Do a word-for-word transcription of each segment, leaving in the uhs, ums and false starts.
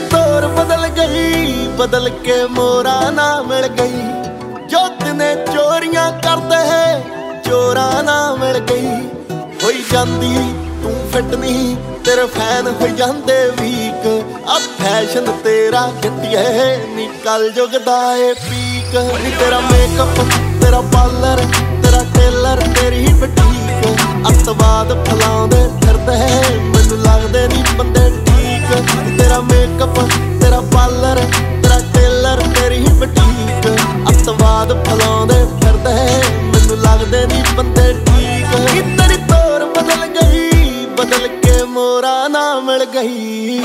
ਤੋਰ ਬਦਲ ਗਈ, ਬਦਲ ਕੇ ਮੋਰਾ ਨਾ ਮਿਲ ਗਈ। ਜੋ ਦਿਨੇ ਚੋਰੀਆਂ ਕਰਦੇ ਹੈ ਚੋਰਾਂ ਨਾ ਮਿਲ ਗਈ। ਹੋਈ ਜਾਂਦੀ ਤੂੰ ਫਿੱਟ ਨਹੀਂ, ਤੇਰੇ ਫੈਨ ਹੋ ਜਾਂਦੇ ਵੀਕ। ਆ ਫੈਸ਼ਨ ਤੇਰਾ ਘਟਿਆ ਨੀ ਕਲ ਯੁੱਗ ਦਾ ਏ ਪੀਕ। ਨੀ ਤੇਰਾ ਮੇਕਅਪ, ਤੇਰਾ ਪਾਰਲਰ, ਤੇਰਾ ਟੇਲਰ, ਤੇਰੀ ਬੁਟੀਕ। ਅੱਤਵਾਦ ਫੈਲਾਉਂਦੇ ਫਿਰਦੇ ਮੈਨੂੰ ਲੱਗਦੇ ਨੀ ਬੰਦੇ ਠੀਕ। ਤੇਰਾ ਮੇਕਅਪ, ਤੇਰਾ ਪਾਰਲਰ, ਤੇਰਾ ਟੇਲਰ, ਤੇਰੀ ਬੁਟੀਕ। ਅੱਤਵਾਦ ਫੈਲਾਉਂਦੇ ਫਿਰਦੇ ਮੈਨੂੰ ਲੱਗਦੇ ਨੀ ਬੰਦੇ ਠੀਕ। ਨੀ ਤੇਰੀ ਤੋਰ ਬਦਲ ਗਈ, ਬਦਲ ਕੇ ਮੋਰਾ ਨਾ ਮਿਲ ਗਈ।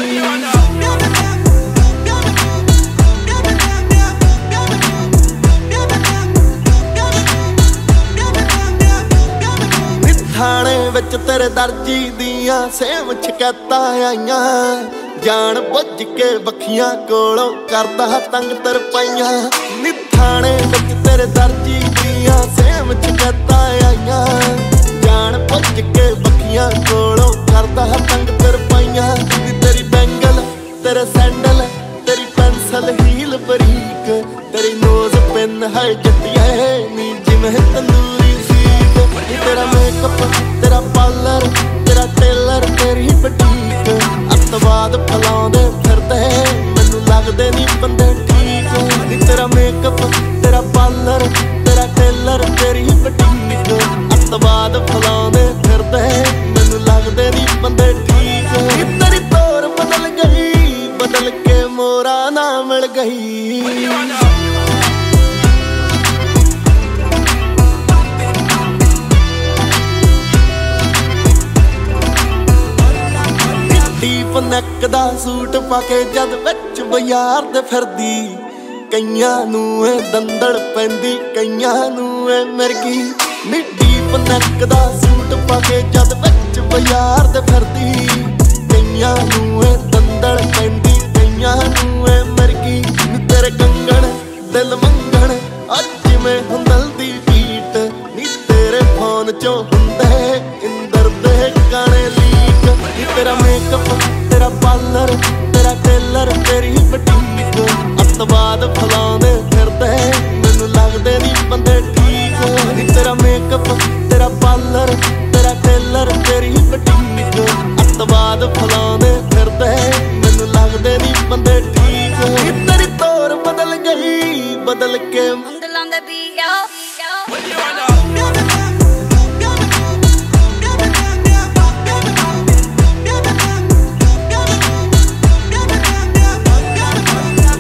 ਥਾਣੇ ਵਿੱਚ ਤੇਰੇ ਦਰਜੀ ਦੀਆਂ ਸੇਮ ਸ਼ਿਕਾਇਤਾਂ ਆਈਆਂ। ਜਾਣ ਬੁੱਝ ਕੇ ਬੱਖੀਆਂ ਕੋਲੋਂ ਕਰਦਾ ਤੰਗ ਤਰਪਾਈਆਂ। ਨੀ ਥਾਣੇ ਵਿੱਚ ਤੇਰੇ ਦਰਜੀ ਦੀਆਂ ਸੇਮ ਸ਼ਿਕਾਇਤਾਂ ਆਈਆਂ। ਜਾਣ ਬੁੱਝ ਕੇ ਬੱਖੀਆਂ ਕੋਲੋਂ ਕਰਦਾ ਤੰਗ ਤਰਪਾਈਆਂ। ਨੀ ਤੇਰੀ ਬੈਂਗਲ, ਤੇਰੇ ਸੈਂਡਲ, ਤੇਰੀ ਪੈਨਸਲ ਹੀਲ ਬਰੀਕ। ਤੇਰੀ ਨੋਜ਼ ਪਿੰਨ ਹੈ ਜੱਟੀਏ ਨੀ ਜਿਵੇਂ ਤੰਦੂਰੀ ਸੀਕ। ਨੀ ਤੇਰਾ ਮੇਕਅਪ, ਤੇਰਾ ਪਾਰਲਰ, ਤੇਰਾ ਟੇਲਰ, ਤੇਰੀ ਬੁਟੀਕ। ਅੱਤਵਾਦ ਫੈਲਾਉਂਦੇ ਫਿਰਦੇ ਮੈਨੂੰ ਲੱਗਦੇ ਨੀ ਬੰਦੇ ਠੀਕ। ਨੀ ਤੇਰਾ ਮੇਕਅਪ, ਤੇਰਾ ਪਾਰਲਰ, ਤੇਰਾ ਟੇਲਰ, ਤੇਰੀ ਬੁਟੀਕ। ਅੱਤਵਾਦ ਫੈਲਾਉਂਦੇ ਫਿਰਦੇ ਮੈਨੂੰ ਲੱਗਦੇ ਨੀ ਬੰਦੇ ਠੀਕ। ਨੀ ਤੇਰੀ ਤੋਰ ਬਦਲ ਗਈ, ਬਦਲ ਕੇ ਮੋਰਾ ਨਾ ਮਿਲ ਗਈ। ਡੀਪ ਨੈਕ ਦਾ ਸੂਟ ਪਾ ਕੇ ਜਦ ਵਿੱਚ ਬਾਜ਼ਾਰ ਤੇ ਫਿਰਦੀ। ਕਈਆਂ ਨੂੰ ਏ ਦੰਦੜ ਪੈਂਦੀ, ਕਈਆਂ ਨੂੰ ਏ ਮਿਰਗੀ। ਨੀ ਡੀਪ ਨੈਕ ਦਾ ਸੂਟ ਪਾ ਕੇ ਜਦ ਵਿੱਚ ਬਾਜ਼ਾਰ ਤੇ ਫਿਰਦੀ। ਕਈਆਂ ਨੂੰ ਏ ਦੰਦੜ ਪੈਂਦੀ, ਕਈਆਂ ਨੂੰ ਏ ਮਿਰਗੀ। ਨੀ ਤੇਰੇ ਕੰਗਣ ਦਿਲ ਮੰਗਣ ਅੱਜ ਜਿਵੇਂ ਹੁੰਦਲ ਦੀ ਬੀਟ। ਨੀ ਤੇਰੇ ਫੋਨ ਚੋਂ ਹੁੰਦੇ ਇੰਦਰ ਦੇ ਗਾਣੇ ਲੀਕ। ਨੀ ਤੇਰਾ ਮੇਕਅਪ, ਤੇਰਾ ਪਾਰਲਰ, ਤੇਰਾ ਟੇਲਰ, ਤੇਰੀ ਬੁਟੀਕ। ਅੱਤਵਾਦ ਫੈਲਾਉਂਦੇ ਫਿਰਦੇ ਮੈਨੂੰ ਲੱਗਦੇ ਨੀ ਬੰਦੇ ਠੀਕ। ਨੀ ਤੇਰਾ ਮੇਕਅਪ, ਤੇਰਾ ਪਾਰਲਰ, ਤੇਰਾ ਟੇਲਰ, ਤੇਰੀ ਬੁਟੀਕ। ਅੱਤਵਾਦ ਫੈਲਾਉਂਦੇ ਫਿਰਦੇ ਮੈਨੂੰ ਲੱਗਦੇ ਨੀ ਬੰਦੇ ਠੀਕ। ਨੀ ਤੇਰੀ ਤੋਰ ਬਦਲ ਗਈ, ਬਦਲ ਕੇ on the beat, yo, yo.